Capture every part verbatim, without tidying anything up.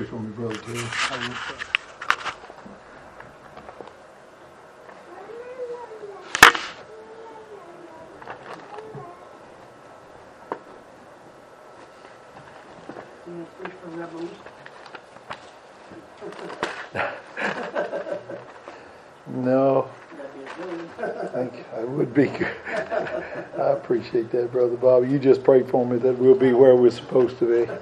pray for me, Brother Terry? I will pray. No, I, I would be. I appreciate that, Brother Bobby. You just pray for me that we'll be where we're supposed to be.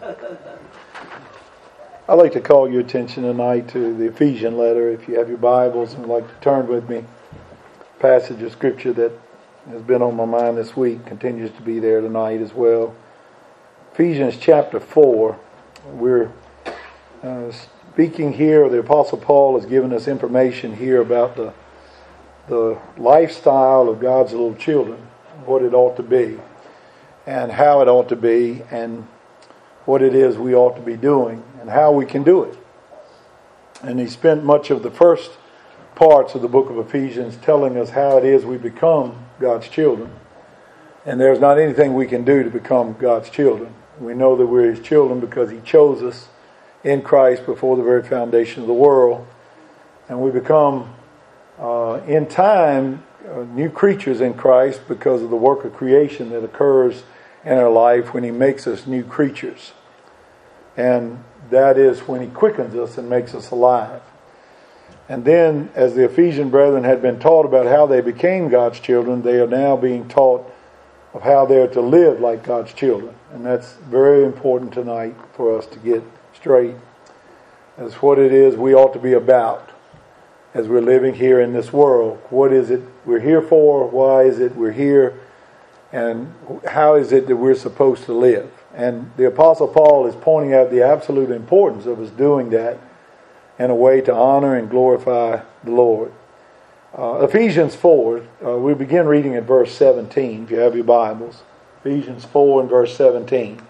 I'd like to call your attention tonight to the Ephesian letter. If you have your Bibles and would like to turn with me, passage of Scripture that has been on my mind this week, continues to be there tonight as well. Ephesians chapter four. We're uh, speaking here, the Apostle Paul has given us information here about the the lifestyle of God's little children, what it ought to be, and how it ought to be, and what it is we ought to be doing, and how we can do it. And he spent much of the first parts of the book of Ephesians telling us how it is we become God's children. And there's not anything we can do to become God's children. We know that we're His children because He chose us in Christ before the very foundation of the world. And we become, uh, in time, uh, new creatures in Christ because of the work of creation that occurs in our life when He makes us new creatures. And that is when He quickens us and makes us alive. And then, as the Ephesian brethren had been taught about how they became God's children, they are now being taught of how they are to live like God's children. And that's very important tonight for us to get straight as what it is we ought to be about as we're living here in this world. What is it we're here for? Why is it we're here? And how is it that we're supposed to live? And the Apostle Paul is pointing out the absolute importance of us doing that in a way to honor and glorify the Lord. Uh, Ephesians four, uh, we begin reading at verse seventeen, if you have your Bibles. Ephesians four and verse seventeen.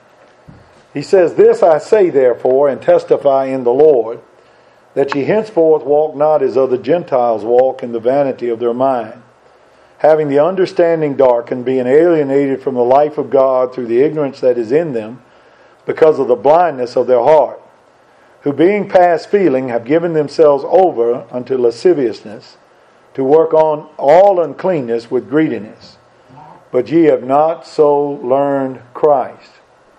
He says, "This I say therefore, and testify in the Lord, that ye henceforth walk not as other Gentiles walk in the vanity of their mind, having the understanding darkened, being alienated from the life of God through the ignorance that is in them, because of the blindness of their heart, who being past feeling have given themselves over unto lasciviousness, to work on all uncleanness with greediness. But ye have not so learned Christ.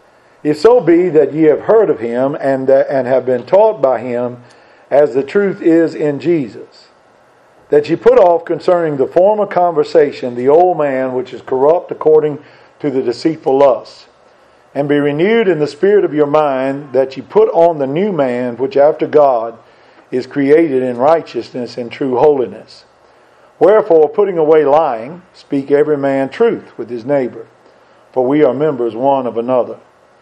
If so be that ye have heard of Him, and, uh, and have been taught by Him, as the truth is in Jesus, that ye put off concerning the former conversation the old man which is corrupt according to the deceitful lusts, and be renewed in the spirit of your mind, that ye put on the new man which after God is created in righteousness and true holiness. Wherefore, putting away lying, speak every man truth with his neighbor, for we are members one of another.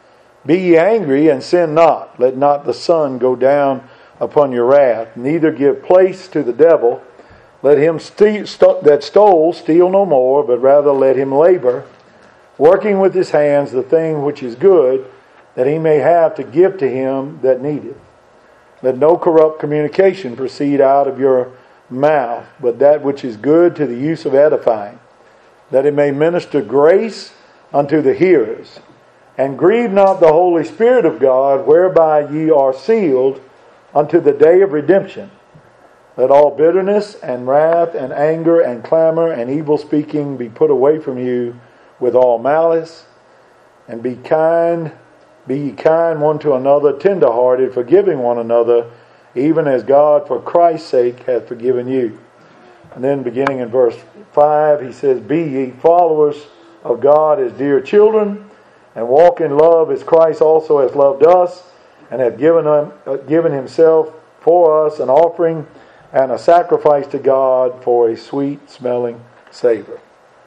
Be ye angry and sin not. Let not the sun go down upon your wrath. Neither give place to the devil. Let him st- st- that stole steal no more, but rather let him labor, working with his hands the thing which is good, that he may have to give to him that needeth. Let no corrupt communication proceed out of your mouth, but that which is good to the use of edifying, that it may minister grace unto the hearers. And grieve not the Holy Spirit of God, whereby ye are sealed unto the day of redemption. Let all bitterness and wrath and anger and clamor and evil speaking be put away from you with all malice. And be kind, be ye kind one to another, tenderhearted, forgiving one another, even as God for Christ's sake hath forgiven you." And then beginning in verse five, he says, "Be ye followers of God as dear children, and walk in love as Christ also hath loved us, and hath given, un, uh, given himself for us an offering and a sacrifice to God for a sweet-smelling savor."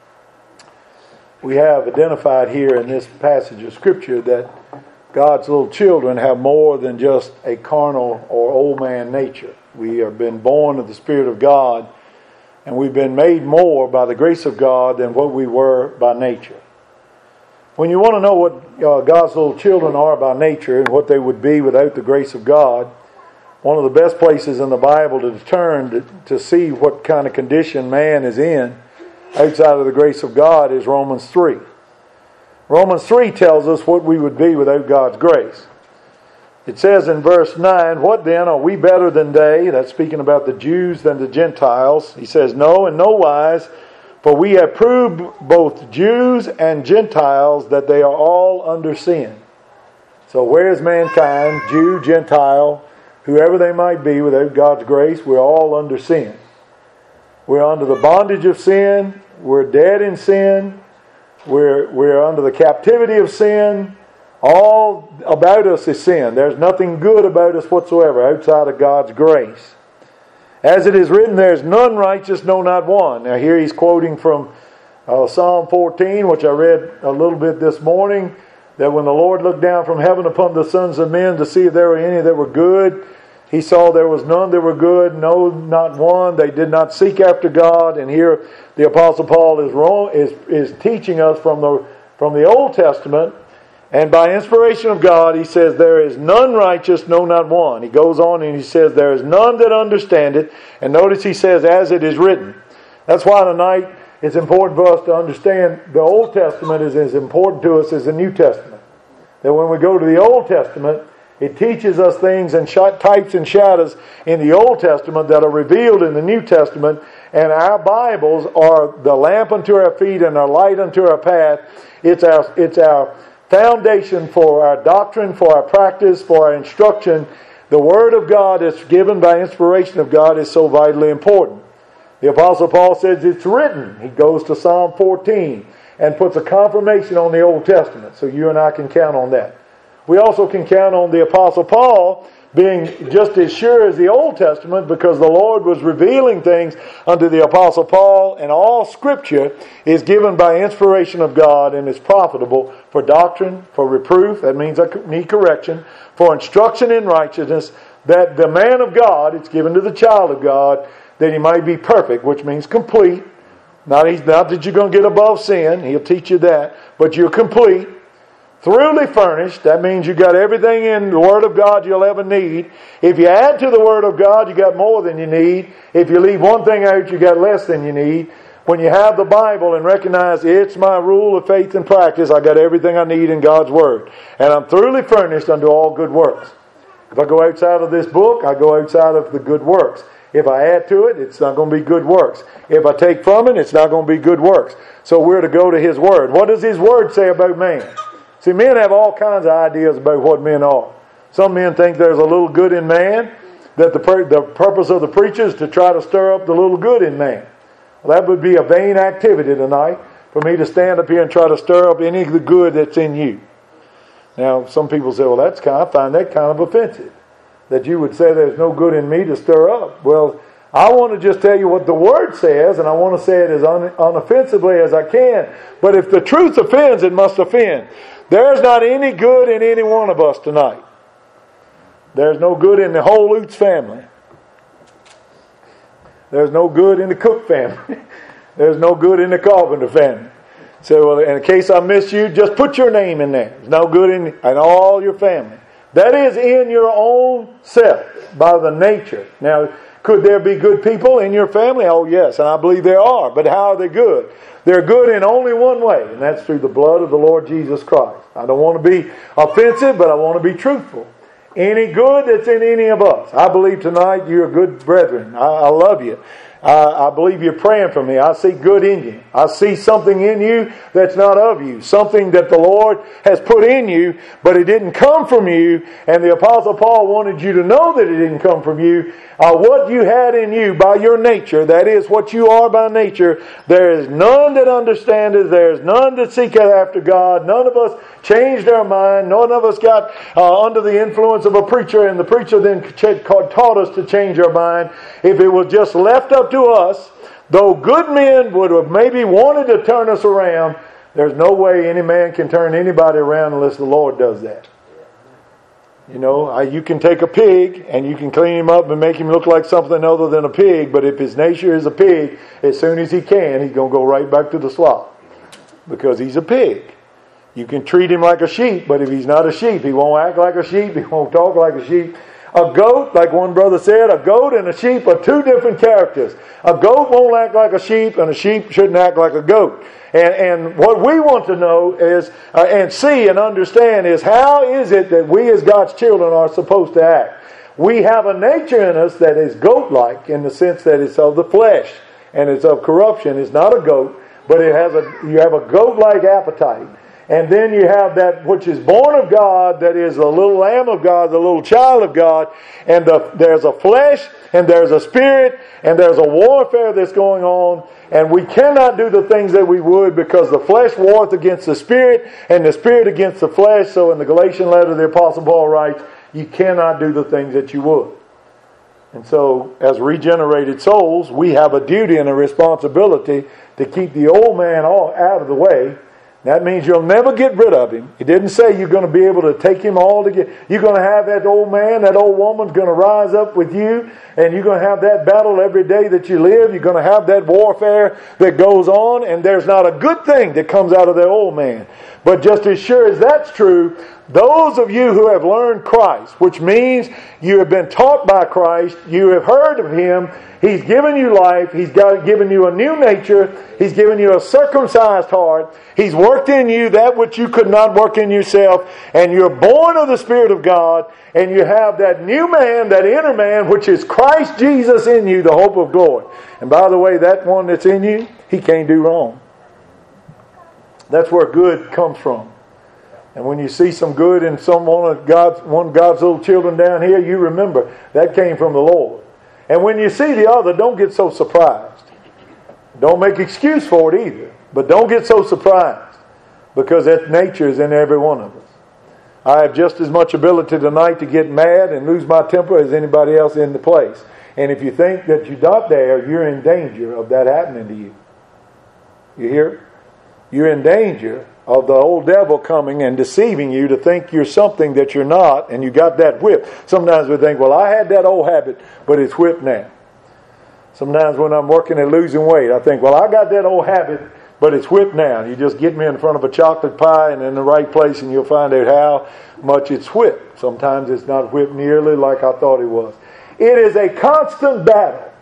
We have identified here in this passage of Scripture that God's little children have more than just a carnal or old man nature. We have been born of the Spirit of God, and we've been made more by the grace of God than what we were by nature. When you want to know what uh, God's little children are by nature and what they would be without the grace of God, one of the best places in the Bible to turn to, to see what kind of condition man is in outside of the grace of God is Romans three. Romans three tells us what we would be without God's grace. It says in verse nine, what then, are we better than they? That's speaking about the Jews than the Gentiles. He says, no, in no wise, for we have proved both Jews and Gentiles that they are all under sin. So where is mankind, Jew, Gentile, whoever they might be, without God's grace, we're all under sin. We're under the bondage of sin. We're dead in sin. We're, we're under the captivity of sin. All about us is sin. There's nothing good about us whatsoever outside of God's grace. As it is written, there's none righteous, no, not one. Now here he's quoting from uh, Psalm fourteen, which I read a little bit this morning, that when the Lord looked down from heaven upon the sons of men to see if there were any that were good, He saw there was none that were good, no, not one. They did not seek after God. And here the Apostle Paul is wrong, is, is teaching us from the from the Old Testament. And by inspiration of God, he says, there is none righteous, no, not one. He goes on and he says, there is none that understand it. And notice he says, as it is written. That's why tonight it's important for us to understand the Old Testament is as important to us as the New Testament. That when we go to the Old Testament, it teaches us things and types and shadows in the Old Testament that are revealed in the New Testament. And our Bibles are the lamp unto our feet and our light unto our path. It's our, it's our foundation for our doctrine, for our practice, for our instruction. The Word of God that's given by inspiration of God is so vitally important. The Apostle Paul says it's written. He goes to Psalm fourteen and puts a confirmation on the Old Testament. So you and I can count on that. We also can count on the Apostle Paul being just as sure as the Old Testament, because the Lord was revealing things unto the Apostle Paul, and all Scripture is given by inspiration of God and is profitable for doctrine, for reproof, that means I need correction, for instruction in righteousness, that the man of God, it's given to the child of God, that he might be perfect, which means complete. Not, not that you're going to get above sin, he'll teach you that, but you're complete. Thoroughly furnished, that means you got everything in the Word of God you'll ever need. If you add to the Word of God, you got more than you need. If you leave one thing out, you got less than you need. When you have the Bible and recognize it's my rule of faith and practice, I got everything I need in God's Word. And I'm thoroughly furnished unto all good works. If I go outside of this book, I go outside of the good works. If I add to it, it's not going to be good works. If I take from it, it's not going to be good works. So we're to go to His Word. What does His Word say about man? See, men have all kinds of ideas about what men are. Some men think there's a little good in man, that the, pur- the purpose of the preacher is to try to stir up the little good in man. Well, that would be a vain activity tonight, for me to stand up here and try to stir up any of the good that's in you. Now, some people say, well, that's kind of, I find that kind of offensive, that you would say there's no good in me to stir up. Well, I want to just tell you what the Word says, and I want to say it as un- unoffensively as I can. But if the truth offends, it must offend. There's not any good in any one of us tonight. There's no good in the whole Lutz family. There's no good in the Cook family. There's no good in the Carpenter family. So, well, in case I miss you, just put your name in there. There's no good in, in all your family. That is in your own self, by the nature. Now, could there be good people in your family? Oh, yes, and I believe there are. But how are they good? They're good in only one way, and that's through the blood of the Lord Jesus Christ. I don't want to be offensive, but I want to be truthful. Any good that's in any of us. I believe tonight you're good brethren. I, I love you. I, I believe you're praying for me. I see good in you. I see something in you that's not of you. Something that the Lord has put in you, but it didn't come from you. And the Apostle Paul wanted you to know that it didn't come from you. Uh, what you had in you by your nature, that is what you are by nature, there is none that understandeth. There is none that seeketh after God. None of us changed our mind. None of us got uh, under the influence of a preacher, and the preacher then taught us to change our mind. If it was just left up to us, though good men would have maybe wanted to turn us around, there's no way any man can turn anybody around unless the Lord does that. You know, you can take a pig and you can clean him up and make him look like something other than a pig, but if his nature is a pig, as soon as he can, he's going to go right back to the slop, because he's a pig. You can treat him like a sheep, but if he's not a sheep, he won't act like a sheep, he won't talk like a sheep. A goat, like one brother said, a goat and a sheep are two different characters. A goat won't act like a sheep, and a sheep shouldn't act like a goat. And, and what we want to know is, uh, and see and understand is, how is it that we as God's children are supposed to act? We have a nature in us that is goat-like in the sense that it's of the flesh and it's of corruption. It's not a goat, but it has a you have a goat-like appetite. And then you have that which is born of God, that is the little lamb of God, the little child of God. And the, there's a flesh, and there's a spirit, and there's a warfare that's going on. And we cannot do the things that we would, because the flesh warreth against the spirit, and the spirit against the flesh. So in the Galatian letter, the Apostle Paul writes, you cannot do the things that you would. And so, as regenerated souls, we have a duty and a responsibility to keep the old man all out of the way. That means you'll never get rid of him. It didn't say you're going to be able to take him all together. You're going to have that old man, that old woman's going to rise up with you, and you're going to have that battle every day that you live. You're going to have that warfare that goes on, and there's not a good thing that comes out of that old man. But just as sure as that's true, those of you who have learned Christ, which means you have been taught by Christ, you have heard of Him, He's given you life, He's got, given you a new nature, He's given you a circumcised heart, He's worked in you that which you could not work in yourself, and you're born of the Spirit of God, and you have that new man, that inner man, which is Christ Jesus in you, the hope of glory. And by the way, that one that's in you, he can't do wrong. That's where good comes from. And when you see some good in some one of God's one of God's little children down here, you remember that came from the Lord. And when you see the other, don't get so surprised. Don't make excuse for it either. But don't get so surprised, because that nature is in every one of us. I have just as much ability tonight to get mad and lose my temper as anybody else in the place. And if you think that you're not there, you're in danger of that happening to you. You hear? You're in danger of the old devil coming and deceiving you to think you're something that you're not, and you got that whip. Sometimes we think, well, I had that old habit, but it's whipped now. Sometimes when I'm working at losing weight, I think, well, I got that old habit, but it's whipped now. You just get me in front of a chocolate pie and in the right place, and you'll find out how much it's whipped. Sometimes it's not whipped nearly like I thought it was. It is a constant battle.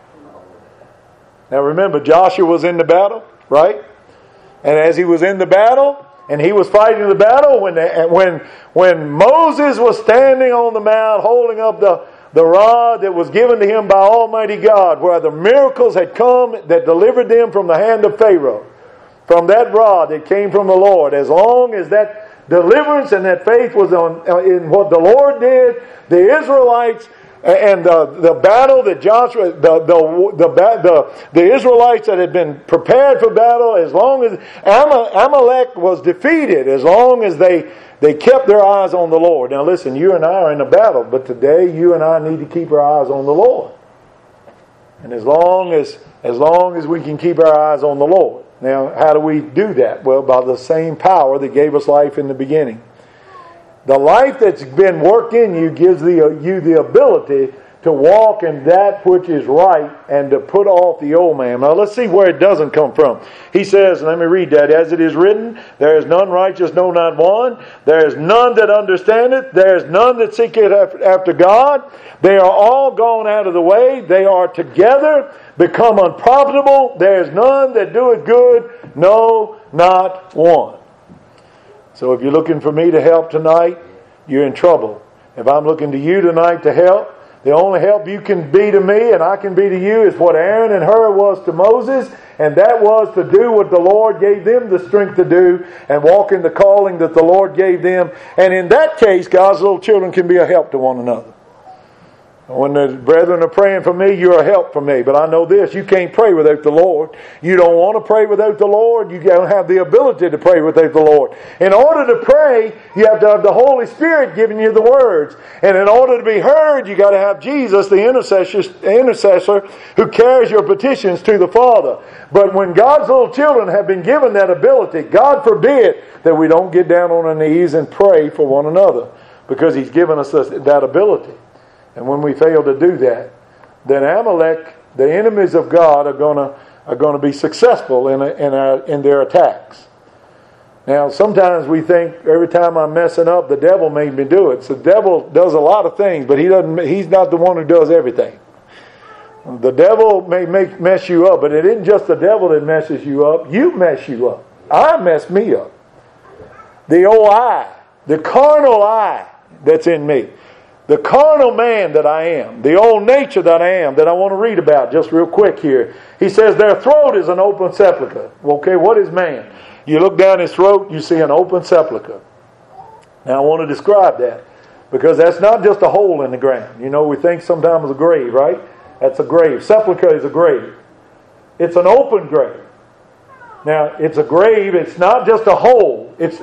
Now remember, Joshua was in the battle, right? And as he was in the battle, and he was fighting the battle, when the, when when Moses was standing on the mount holding up the, the rod that was given to him by Almighty God, where the miracles had come that delivered them from the hand of Pharaoh, from that rod that came from the Lord, as long as that deliverance and that faith was on in what the Lord did, the Israelites and the, the battle that Joshua, the, the, the, the, the Israelites that had been prepared for battle, as long as Amalek was defeated, as long as they, they kept their eyes on the Lord. Now listen, you and I are in a battle, but today you and I need to keep our eyes on the Lord. And as long as, as long as we can keep our eyes on the Lord. Now, how do we do that? Well, by the same power that gave us life in the beginning. The life that's been worked in you gives the, you the ability to walk in that which is right and to put off the old man. Now let's see where it doesn't come from. He says, let me read that. As it is written, there is none righteous, no, not one. There is none that understandeth. There is none that seeketh after God. They are all gone out of the way. They are together become unprofitable. There is none that doeth good, no, not one. So if you're looking for me to help tonight, you're in trouble. If I'm looking to you tonight to help, the only help you can be to me and I can be to you is what Aaron and Hur was to Moses, and that was to do what the Lord gave them the strength to do and walk in the calling that the Lord gave them. And in that case, God's little children can be a help to one another. When the brethren are praying for me, you're a help for me. But I know this, you can't pray without the Lord. You don't want to pray without the Lord. You don't have the ability to pray without the Lord. In order to pray, you have to have the Holy Spirit giving you the words. And in order to be heard, you got to have Jesus, the intercessor, intercessor who carries your petitions to the Father. But when God's little children have been given that ability, God forbid that we don't get down on our knees and pray for one another, because He's given us that ability. And when we fail to do that, then Amalek, the enemies of God, are going to are going to be successful in a, in, our, in their attacks. Now, sometimes we think every time I'm messing up, the devil made me do it. So the devil does a lot of things, but he doesn't. He's not the one who does everything. The devil may make mess you up, but it isn't just the devil that messes you up. You mess you up. I mess me up. The old I, the carnal I that's in me, the carnal man that I am, the old nature that I am, that I want to read about just real quick here. He says their throat is an open sepulchre. Okay, what is man? You look down his throat, you see an open sepulchre. Now I want to describe that, because that's not just a hole in the ground. You know, we think sometimes a grave, right? That's a grave. Sepulchre is a grave. It's an open grave. Now, it's a grave. It's not just a hole. It's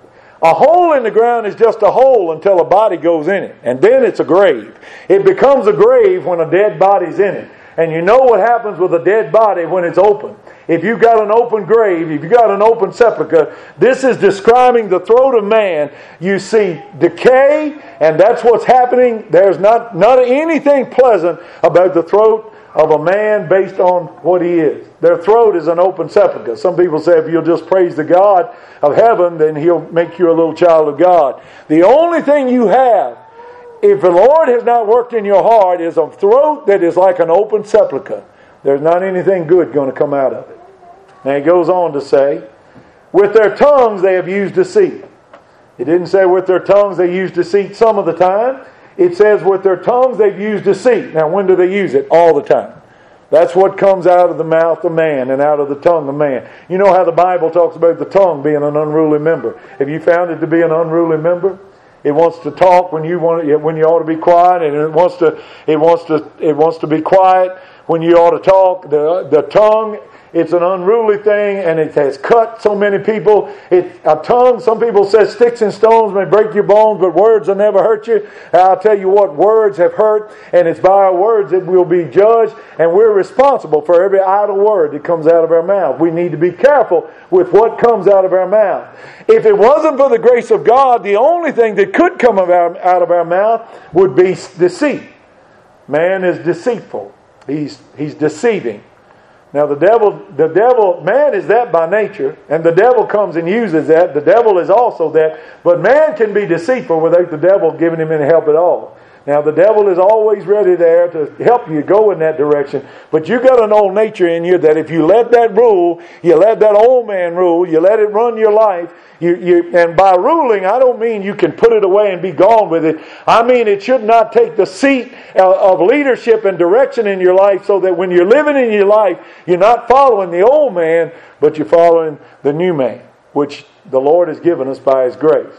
a hole in the ground is just a hole until a body goes in it. And then it's a grave. It becomes a grave when a dead body's in it. And you know what happens with a dead body when it's open. If you've got an open grave, if you've got an open sepulchre, this is describing the throat of man. You see decay, and that's what's happening. There's not, not anything pleasant about the throat of a man based on what he is. Their throat is an open sepulchre. Some people say if you'll just praise the God of heaven, then He'll make you a little child of God. The only thing you have, if the Lord has not worked in your heart, is a throat that is like an open sepulchre. There's not anything good going to come out of it. Now he goes on to say, with their tongues they have used deceit. It didn't say with their tongues they used deceit some of the time. It says with their tongues they've used deceit. Now when do they use it? All the time. That's what comes out of the mouth of man and out of the tongue of man. You know how the Bible talks about the tongue being an unruly member. Have you found it to be an unruly member? It wants to talk when you want when you ought to be quiet, and it wants to it wants to it wants to be quiet when you ought to talk. The the tongue, it's an unruly thing, and it has cut so many people. It a tongue. Some people say sticks and stones may break your bones, but words will never hurt you. I'll tell you what, words have hurt, and it's by our words that we'll be judged, and we're responsible for every idle word that comes out of our mouth. We need to be careful with what comes out of our mouth. If it wasn't for the grace of God, the only thing that could come out of our mouth would be deceit. Man is deceitful. He's he's deceiving. Now the devil, the devil, man is that by nature, and the devil comes and uses that. The devil is also that, but man can be deceitful without the devil giving him any help at all. Now the devil is always ready there to help you go in that direction, but you got an old nature in you that if you let that rule, you let that old man rule, you let it run your life, you, you and by ruling, I don't mean you can put it away and be gone with it. I mean it should not take the seat of leadership and direction in your life, so that when you're living in your life, you're not following the old man, but you're following the new man, which the Lord has given us by His grace.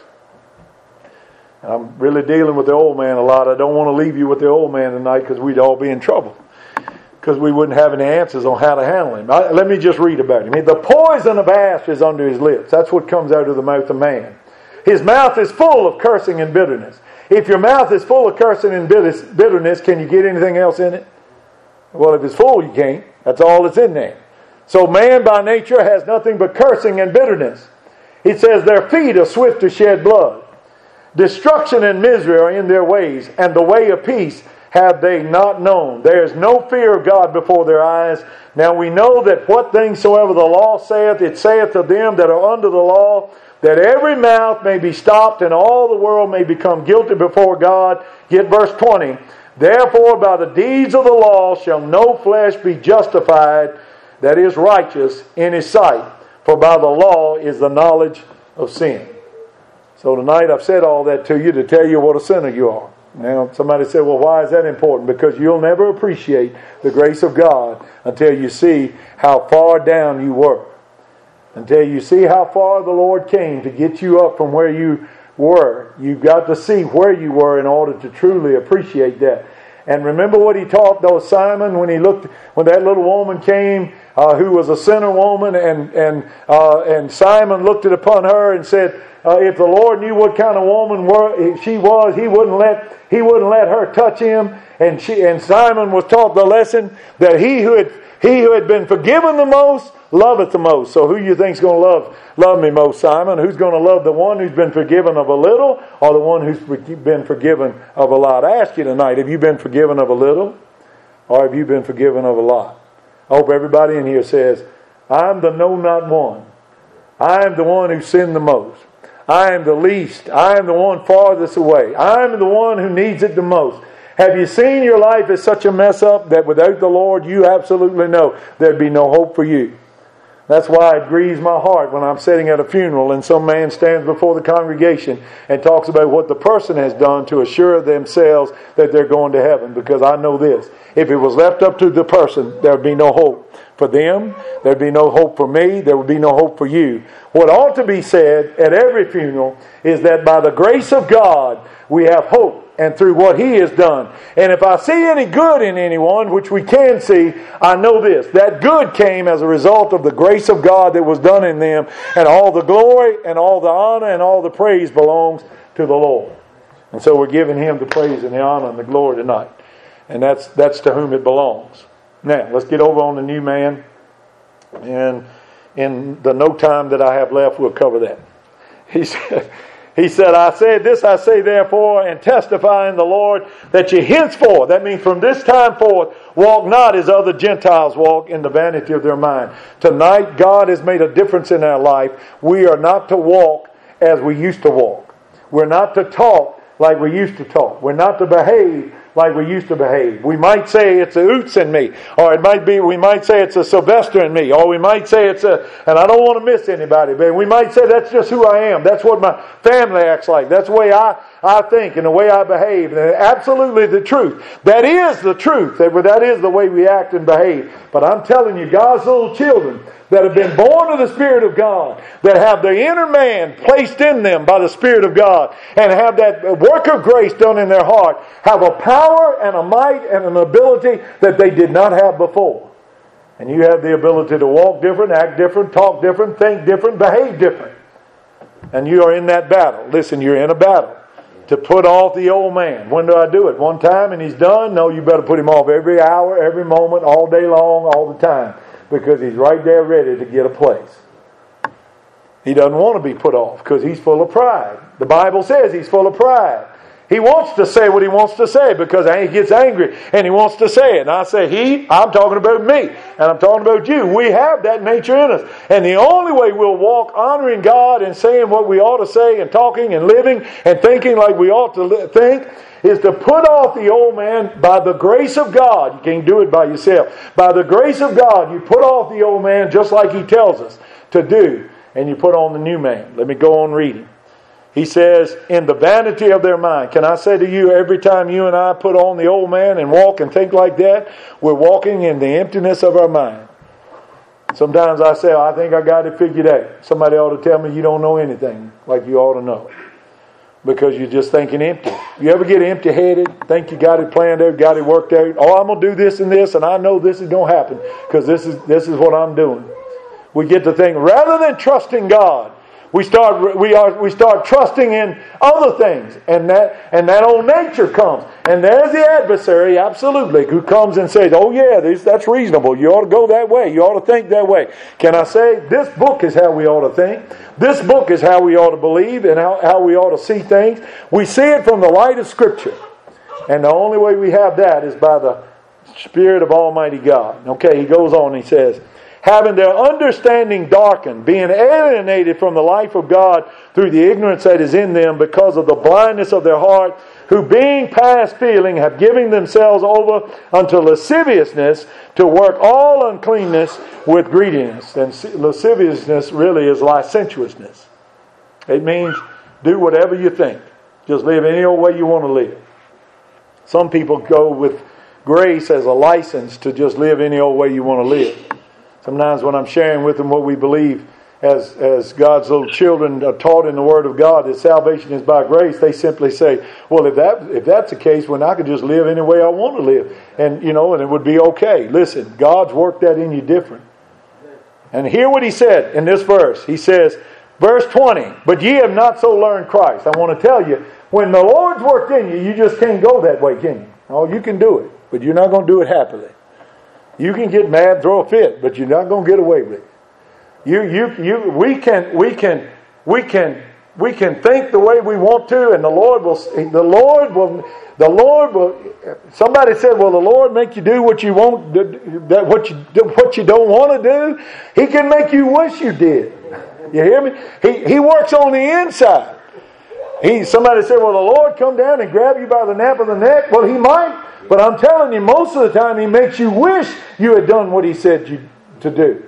I'm really dealing with the old man a lot. I don't want to leave you with the old man tonight, because we'd all be in trouble, because we wouldn't have any answers on how to handle him. I, let me just read about him. The poison of asp is under his lips. That's what comes out of the mouth of man. His mouth is full of cursing and bitterness. If your mouth is full of cursing and bitterness, can you get anything else in it? Well, if it's full, you can't. That's all that's in there. So man by nature has nothing but cursing and bitterness. He says their feet are swift to shed blood. Destruction and misery are in their ways, and the way of peace have they not known. There is no fear of God before their eyes. Now we know that what things soever the law saith, it saith to them that are under the law, that every mouth may be stopped, and all the world may become guilty before God. Get verse twenty. Therefore by the deeds of the law shall no flesh be justified, that is righteous in His sight. For by the law is the knowledge of sin. So tonight I've said all that to you to tell you what a sinner you are. Now somebody said, well, why is that important? Because you'll never appreciate the grace of God until you see how far down you were. Until you see how far the Lord came to get you up from where you were. You've got to see where you were in order to truly appreciate that. And remember what He taught though Simon when he looked, when that little woman came, uh, who was a sinner woman, and and uh, and Simon looked it upon her and said, uh, if the Lord knew what kind of woman were, she was, He wouldn't let He wouldn't let her touch Him. And she and Simon was taught the lesson that he who had he who had been forgiven the most loveth the most. So who you think's going to love love me most, Simon? Who's going to love the one who's been forgiven of a little, or the one who's been forgiven of a lot? I ask you tonight, have you been forgiven of a little, or have you been forgiven of a lot? I hope everybody in here says, I'm the know not one. I am the one who sinned the most. I am the least. I am the one farthest away. I am the one who needs it the most. Have you seen your life as such a mess up that without the Lord you absolutely know there'd be no hope for you? That's why it grieves my heart when I'm sitting at a funeral and some man stands before the congregation and talks about what the person has done to assure themselves that they're going to heaven. Because I know this. If it was left up to the person, there would be no hope for them. There would be no hope for me. There would be no hope for you. What ought to be said at every funeral is that by the grace of God, we have hope. And through what He has done. And if I see any good in anyone, which we can see, I know this. That good came as a result of the grace of God that was done in them. And all the glory and all the honor and all the praise belongs to the Lord. And so we're giving Him the praise and the honor and the glory tonight. And that's that's to whom it belongs. Now, let's get over on the new man. And in the no time that I have left, we'll cover that. He said... He said, I said this, I say therefore, and testify in the Lord, that ye henceforth, that means from this time forth, walk not as other Gentiles walk in the vanity of their mind. Tonight, God has made a difference in our life. We are not to walk as we used to walk. We're not to talk like we used to talk. We're not to behave like we used to behave. We might say it's a Oots in me, or it might be, we might say it's a Sylvester in me, or we might say it's a, and I don't want to miss anybody, but we might say that's just who I am. That's what my family acts like. That's the way I, I think and the way I behave. And absolutely the truth. That is the truth. That, that is the way we act and behave. But I'm telling you, God's little children that have been born of the Spirit of God, that have the inner man placed in them by the Spirit of God, and have that work of grace done in their heart, have a power and a might and an ability that they did not have before. And you have the ability to walk different, act different, talk different, think different, behave different. And you are in that battle. Listen, you're in a battle to put off the old man. When do I do it? One time and he's done? No, you better put him off every hour, every moment, all day long, all the time. Because he's right there ready to get a place. He doesn't want to be put off because he's full of pride. The Bible says he's full of pride. He wants to say what he wants to say because he gets angry and he wants to say it. And I say he, I'm talking about me. And I'm talking about you. We have that nature in us. And the only way we'll walk honoring God and saying what we ought to say and talking and living and thinking like we ought to think is to put off the old man by the grace of God. You can't do it by yourself. By the grace of God, you put off the old man just like He tells us to do. And you put on the new man. Let me go on reading. He says, in the vanity of their mind. Can I say to you, every time you and I put on the old man and walk and think like that, we're walking in the emptiness of our mind. Sometimes I say, I think I got it figured out. Somebody ought to tell me you don't know anything like you ought to know. Because you're just thinking empty. You ever get empty-headed? Think you got it planned out, got it worked out? Oh, I'm going to do this and this, and I know this is going to happen because this is this is what I'm doing. We get to think, rather than trusting God, we start we are we start trusting in other things, and that and that old nature comes, and there's the adversary, absolutely, who comes and says, "Oh yeah, this, that's reasonable. You ought to go that way. You ought to think that way." Can I say this book is how we ought to think? This book is how we ought to believe and how, how we ought to see things. We see it from the light of Scripture, and the only way we have that is by the Spirit of Almighty God. Okay, he goes on. He says, having their understanding darkened, being alienated from the life of God through the ignorance that is in them because of the blindness of their heart, who being past feeling have given themselves over unto lasciviousness to work all uncleanness with greediness. And lasciviousness really is licentiousness. It means do whatever you think. Just live any old way you want to live. Some people go with grace as a license to just live any old way you want to live. Sometimes when I'm sharing with them what we believe as, as God's little children are taught in the Word of God, that salvation is by grace, they simply say, well, if that if that's the case, then I could just live any way I want to live. And, you know, and it would be okay. Listen, God's worked that in you different. And hear what He said in this verse. He says, verse twenty, but ye have not so learned Christ. I want to tell you, when the Lord's worked in you, you just can't go that way, can you? Oh, you can do it, but you're not going to do it happily. You can get mad, throw a fit, but you're not going to get away with it. You, you, you. We can, we can, we can, we can think the way we want to, and the Lord will. The Lord will. The Lord will. Somebody said, "Will the Lord make you do what you want? That what you what you don't want to do? He can make you wish you did." You hear me? He, he works on the inside. He, somebody said, well, the Lord come down and grab you by the nape of the neck. Well, He might. But I'm telling you, most of the time He makes you wish you had done what He said you to do.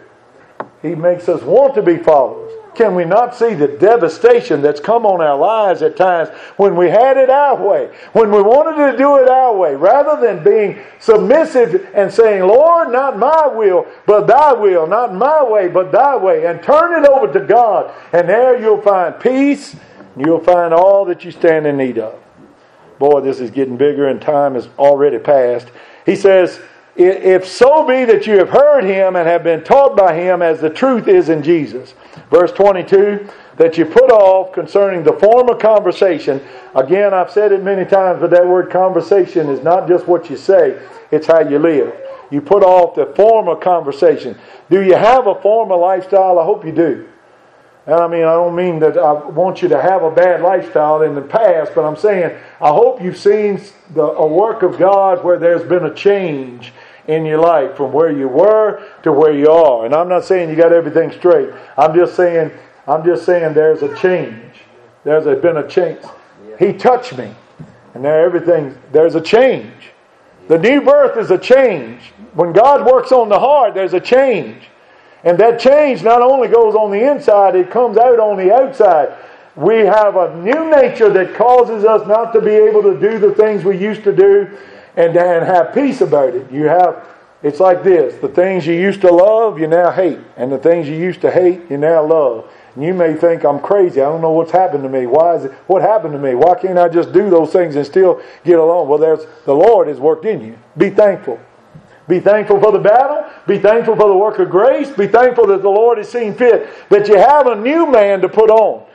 He makes us want to be followers. Can we not see the devastation that's come on our lives at times when we had it our way, when we wanted to do it our way, rather than being submissive and saying, Lord, not my will, but Thy will, not my way, but Thy way, and turn it over to God, and there you'll find peace, and you'll find all that you stand in need of. Boy, this is getting bigger and time is already past. He says, if so be that you have heard Him and have been taught by Him as the truth is in Jesus. Verse twenty-two, that you put off concerning the former conversation. Again, I've said it many times, but that word conversation is not just what you say, it's how you live. You put off the former conversation. Do you have a former lifestyle? I hope you do. And I mean, I don't mean that I want you to have a bad lifestyle in the past, but I'm saying I hope you've seen the, a work of God where there's been a change in your life from where you were to where you are. And I'm not saying you got everything straight. I'm just saying I'm just saying there's a change. There's a, been a change. He touched me, and there everything there's a change. The new birth is a change. When God works on the heart, there's a change. And that change not only goes on the inside, it comes out on the outside. We have a new nature that causes us not to be able to do the things we used to do and, and have peace about it. You have, it's like this. The things you used to love, you now hate. And the things you used to hate, you now love. And you may think, I'm crazy. I don't know what's happened to me. Why is it? What happened to me? Why can't I just do those things and still get along? Well, there's the Lord has worked in you. Be thankful. Be thankful for the battle. Be thankful for the work of grace. Be thankful that the Lord has seen fit that you have a new man to put on.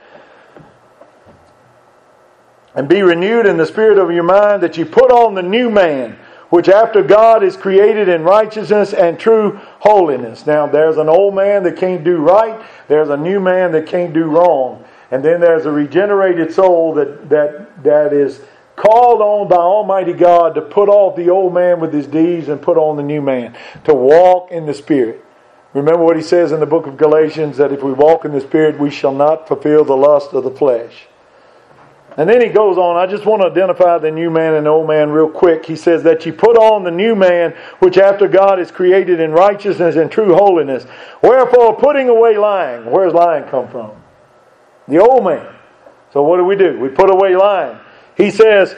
And be renewed in the spirit of your mind, that you put on the new man, which after God is created in righteousness and true holiness. Now there's an old man that can't do right. There's a new man that can't do wrong. And then there's a regenerated soul that that that is called on by Almighty God to put off the old man with his deeds and put on the new man, to walk in the Spirit. Remember what he says in the book of Galatians, that if we walk in the Spirit, we shall not fulfill the lust of the flesh. And then he goes on, I just want to identify the new man and the old man real quick. He says that you put on the new man, which after God is created in righteousness and true holiness. Wherefore, putting away lying. Where does lying come from? The old man. So what do we do? We put away lying. He says,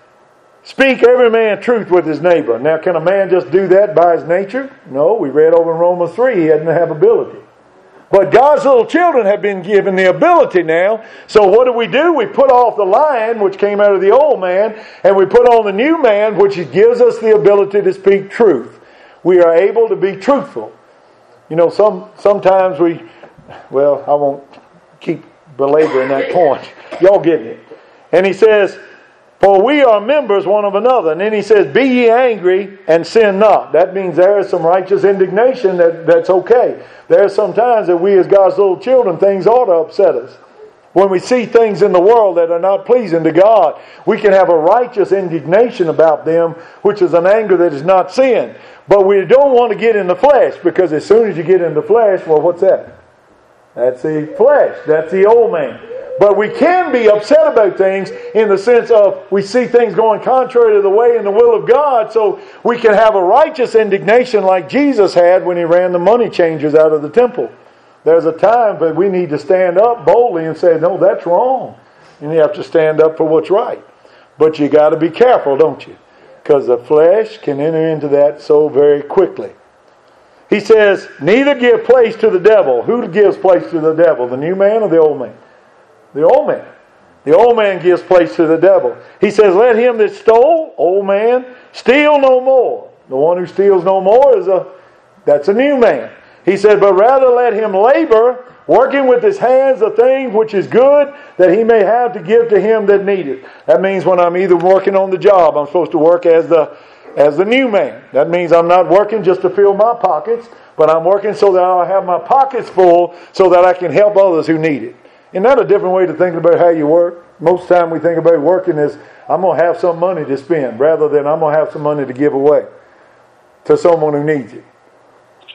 speak every man truth with his neighbor. Now, can a man just do that by his nature? No, we read over in Romans three, he doesn't have ability. But God's little children have been given the ability now. So what do we do? We put off the lying, which came out of the old man, and we put on the new man, which gives us the ability to speak truth. We are able to be truthful. You know, some sometimes we, well, I won't keep belaboring that point. Y'all get it. And he says, for we are members one of another. And then he says, be ye angry and sin not. That means there is some righteous indignation that, that's okay. There are some times that we as God's little children, things ought to upset us. When we see things in the world that are not pleasing to God, we can have a righteous indignation about them, which is an anger that is not sin. But we don't want to get in the flesh, because as soon as you get in the flesh, well, what's that? That's the flesh. That's the old man. But we can be upset about things in the sense of we see things going contrary to the way and the will of God, so we can have a righteous indignation like Jesus had when he ran the money changers out of the temple. There's a time that we need to stand up boldly and say, no, that's wrong. And you have to stand up for what's right. But you got to be careful, don't you? Because the flesh can enter into that so very quickly. He says, neither give place to the devil. Who gives place to the devil? The new man or the old man? The old man. The old man gives place to the devil. He says, let him that stole, old man, steal no more. The one who steals no more is a, that's a new man. He said, but rather let him labor, working with his hands the thing which is good, that he may have to give to him that needeth. That means when I'm either working on the job, I'm supposed to work as the as the new man. That means I'm not working just to fill my pockets, but I'm working so that I'll have my pockets full so that I can help others who need it. Isn't that a different way to think about how you work? Most of the time we think about working as, I'm going to have some money to spend, rather than I'm going to have some money to give away to someone who needs it.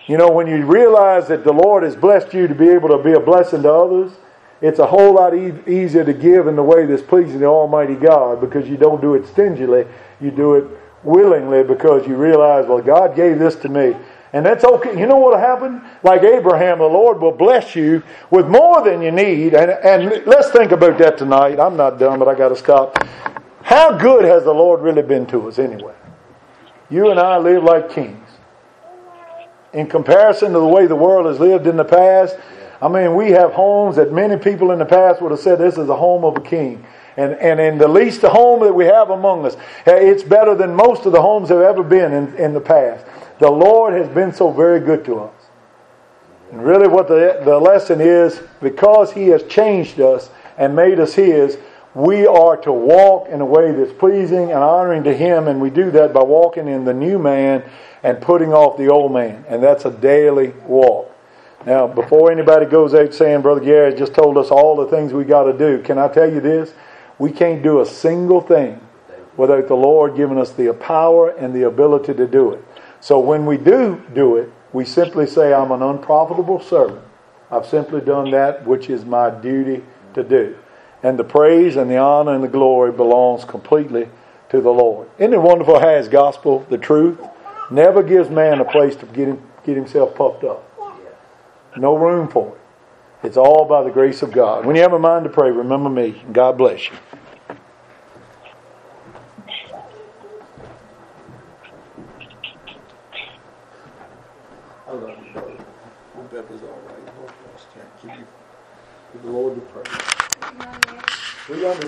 You know, when you realize that the Lord has blessed you to be able to be a blessing to others, it's a whole lot e- easier to give in the way that's pleasing to Almighty God, because you don't do it stingily. You do it willingly because you realize, well, God gave this to me. And that's okay. You know what will happen? Like Abraham, the Lord will bless you with more than you need. And, and let's think about that tonight. I'm not done, but I got to stop. How good has the Lord really been to us anyway? You and I live like kings. In comparison to the way the world has lived in the past, I mean, we have homes that many people in the past would have said this is a home of a king. And and in the least the home that we have among us, it's better than most of the homes have ever been in, in the past. The Lord has been so very good to us. And really what the, the lesson is, because He has changed us and made us His, we are to walk in a way that's pleasing and honoring to Him. And we do that by walking in the new man and putting off the old man. And that's a daily walk. Now, before anybody goes out saying, Brother Gary just told us all the things we got to do, can I tell you this? We can't do a single thing without the Lord giving us the power and the ability to do it. So when we do do it, we simply say, I'm an unprofitable servant. I've simply done that which is my duty to do. And the praise and the honor and the glory belongs completely to the Lord. Isn't it wonderful how His gospel, the truth, never gives man a place to get, him, get himself puffed up. No room for it. It's all by the grace of God. When you have a mind to pray, remember me. And God bless you. I love you, brother. Hope that was all right. Give the Lord the praise. We